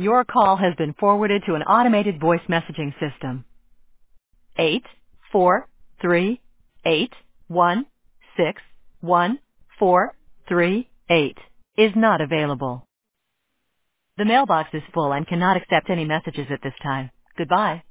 Your call has been forwarded to an automated voice messaging system. 843-816-1438 is not available. The mailbox is full and cannot accept any messages at this time. Goodbye.